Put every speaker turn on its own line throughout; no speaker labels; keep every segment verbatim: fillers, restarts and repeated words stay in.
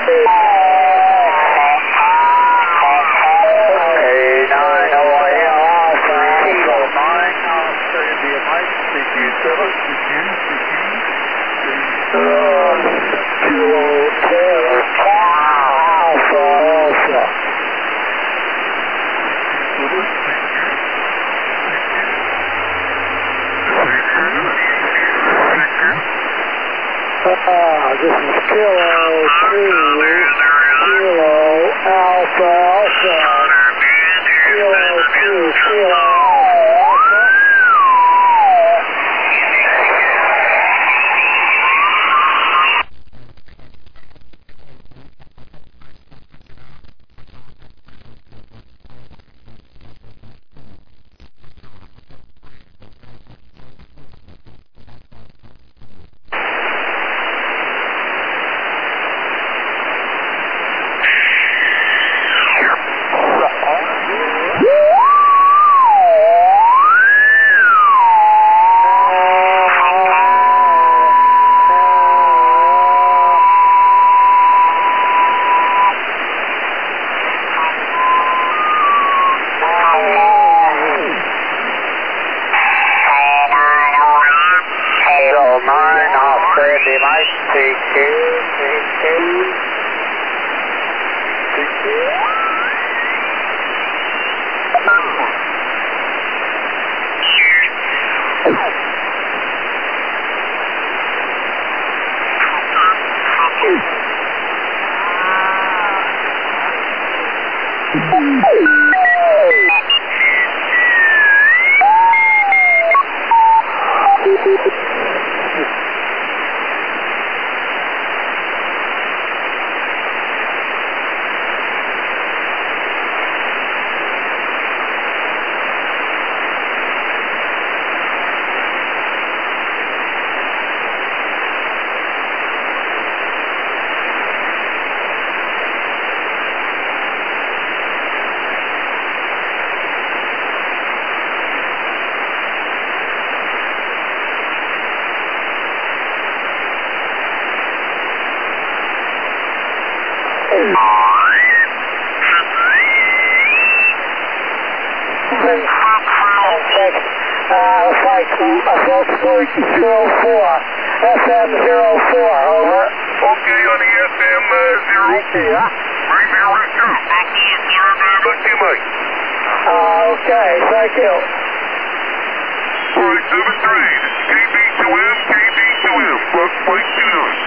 Uh, this is Kilo two, Kilo Alpha Alpha, Kilo two, Kilo Alpha. S M zero four, over.
Okay, on the S M zero four.
Yeah.
Bring me a route two. Back to you, zero nine. Back to you, Mike.
Uh, okay, thank you.
All right, seven three. This is K B two M, K B two M. Plus flight two nine.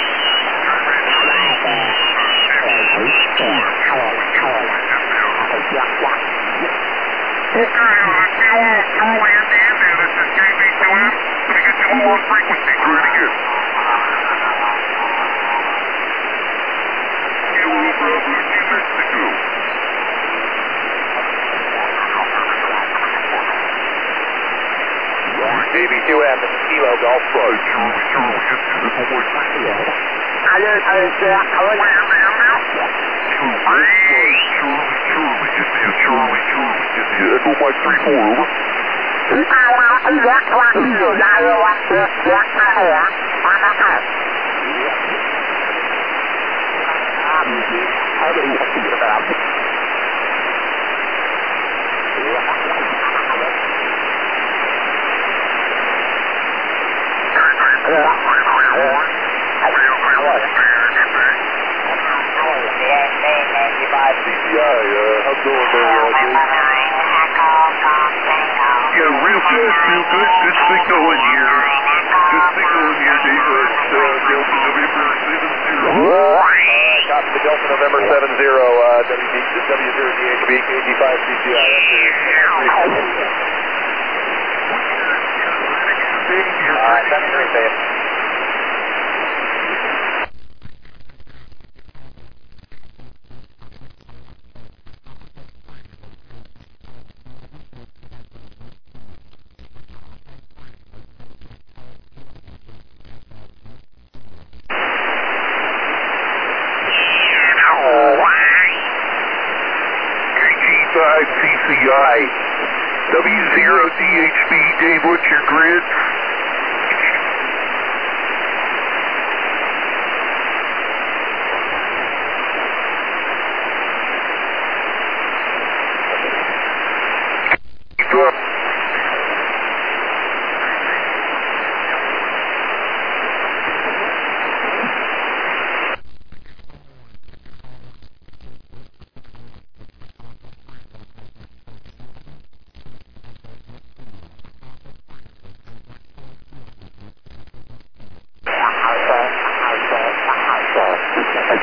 Okay, uh, Kilo Charlie Indy India, this is K B two M. Let me get you all on frequency. Try it again. Kilo Bravo New Mexico.
K B two M, this is Kilo Golf Pro.
Charlie, Charlie, yes, this is one more time.
Hello, hello, sir. How are you?
Charlie, Charlie, Charlie, India, Charlie, Charlie, India. Echo Mike three four, over.
C P I, uh, how's it going there, uh, Dave?
Yeah, real good, real good. Good signal in here. Good signal in here, Dave. It's uh, Delta November seven zero.
Alright, copy the Delta November seven zero, uh, W zero D H B, K G five C P I. Alright, seven three, Dave.
five C C I, W zero D H B, Dave, what's your grid?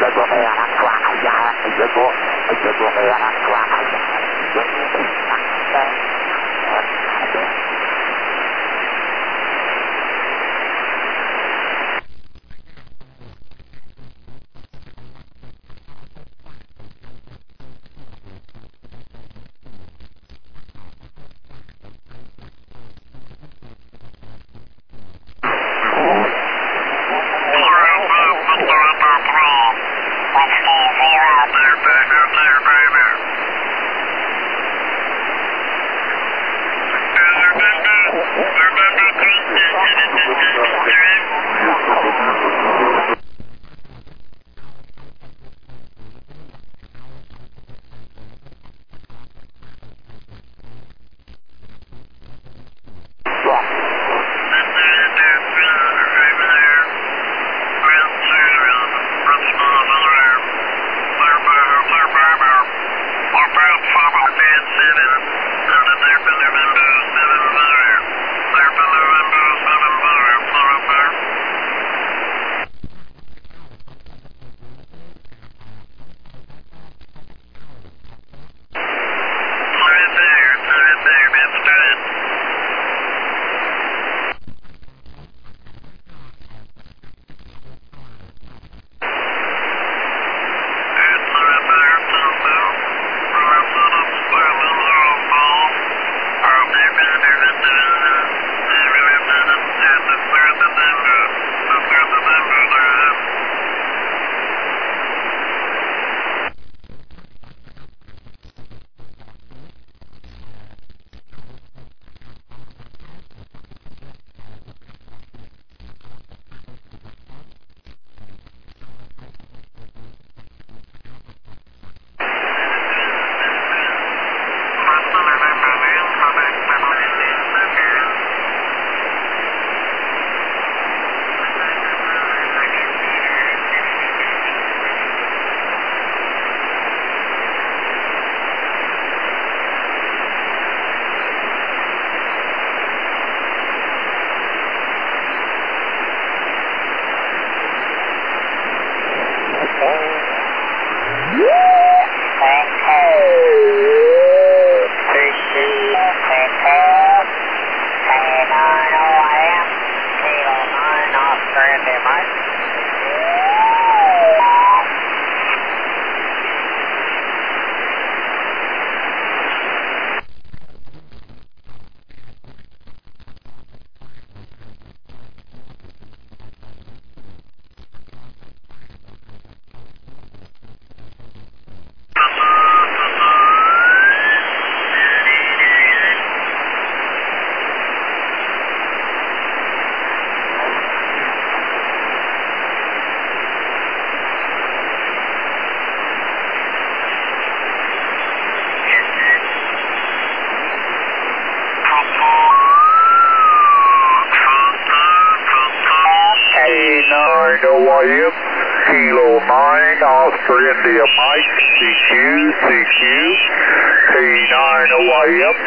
Kilo nine, Oscar India Mike, C Q, C Q, K nine away up.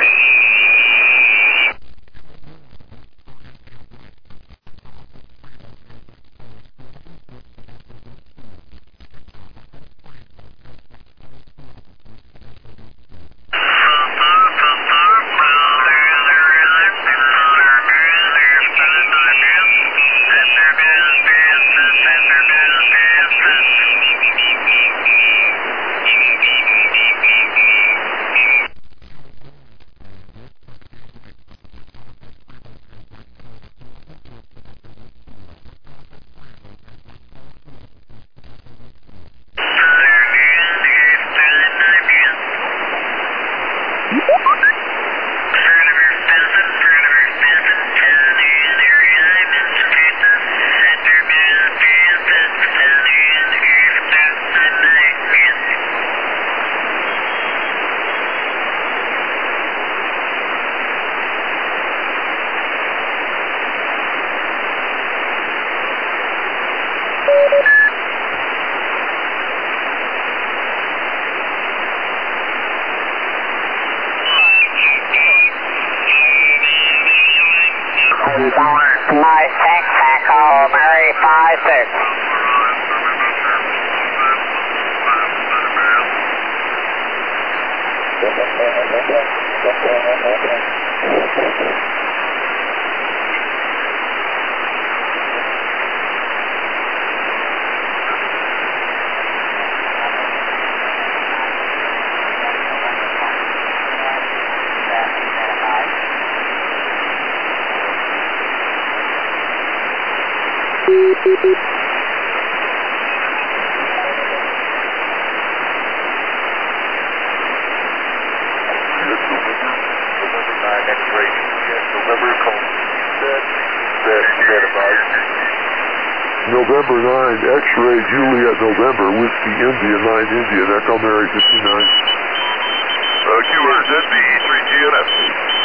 November nine, X-ray Juliet November, Whiskey India nine India, Echo Mary fifty-nine.
Uh, Q R Z B E three G N F.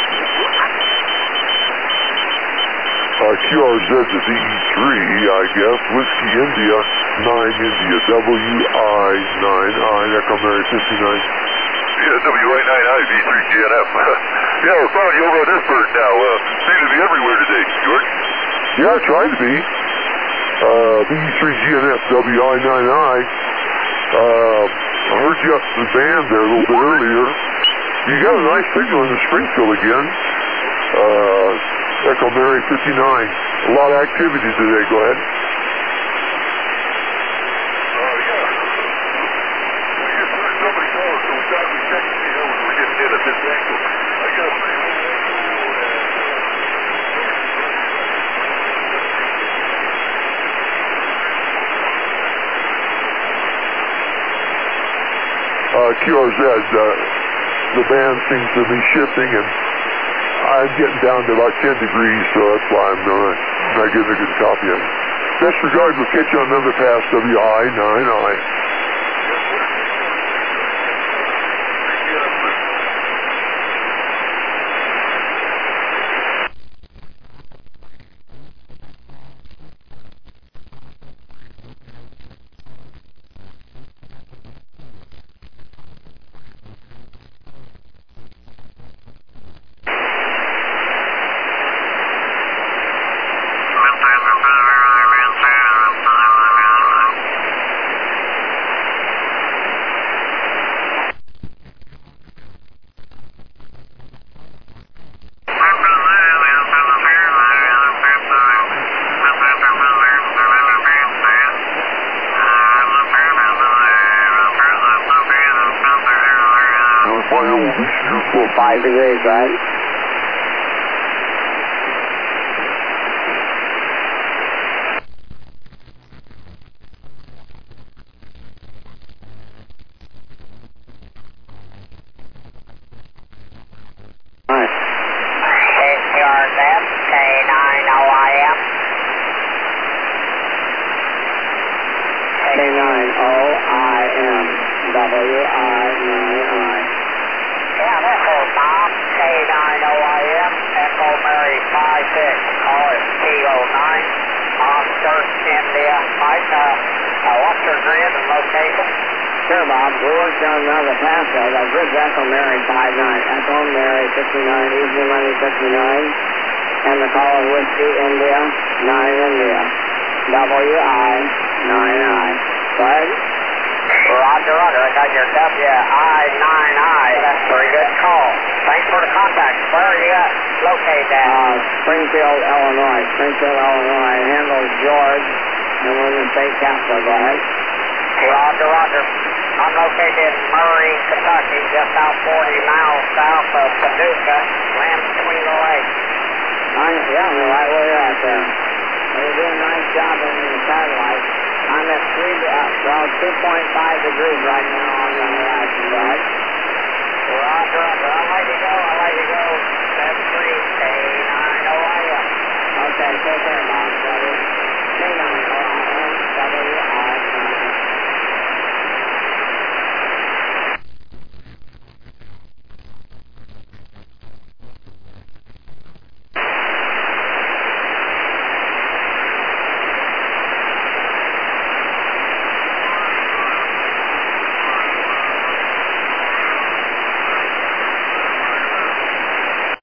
Uh, Q R Z is E E three, I guess, Whiskey India nine India, W I nine I, Echo Mary fifty-nine.
Yeah, W I nine I, V three G N F. Yeah, we're found you over on this bird now. Uh, seem to be everywhere today, George.
Yeah, trying to be. Uh, V three G N F, W I nine I. Uh, I heard you up the band there a little bit earlier. You got a nice signal in the Springfield again. Uh, Echo Mary fifty-nine. A lot of activity today. Go ahead.
Oh, yeah. We just heard somebody call us, so we thought we'd check to see how we were getting in at this angle. I got a pretty low
Uh, Q R Z, uh, the band seems to be shifting, and I'm getting down to about ten degrees, so that's why I'm not, not getting a good copy of it. Best regards, we'll catch you on another pass, W I nine I.
Five degrees, right? Alright.
K R Z, K nine O I M.
K nine O I M, W I nine I.
Yeah, this is Tom, K nine O I M, Echo Mary five six, call it T O nine, Oscar, India, Mike, uh, uh, what's your grid and location?
Sure, Bob. We worked on another pass there. That grid's Echo Mary five nine, Echo Mary fifty-nine, Easy Money fifty-nine, and the call is Whiskey India nine India, W I nine I. Go ahead.
Roger, roger, I got your W I nine I, that's a very good call. Thanks for the contact. Where are you at located at?
Uh, Springfield, Illinois. Springfield, Illinois. Handles George, and we're in the state capital. Go ahead.
Roger, roger. I'm located in Murray, Kentucky, just out forty miles south of Paducah, land between the lakes.
I, yeah, I'm right where you're at there. You're doing a nice job in the satellite. I'm at three, uh, well, two point five degrees right now on the horizon, right?
Roger, roger. I'll let you go. I'll let you go. That's three, K nine O I M.
Okay, take care, Bob.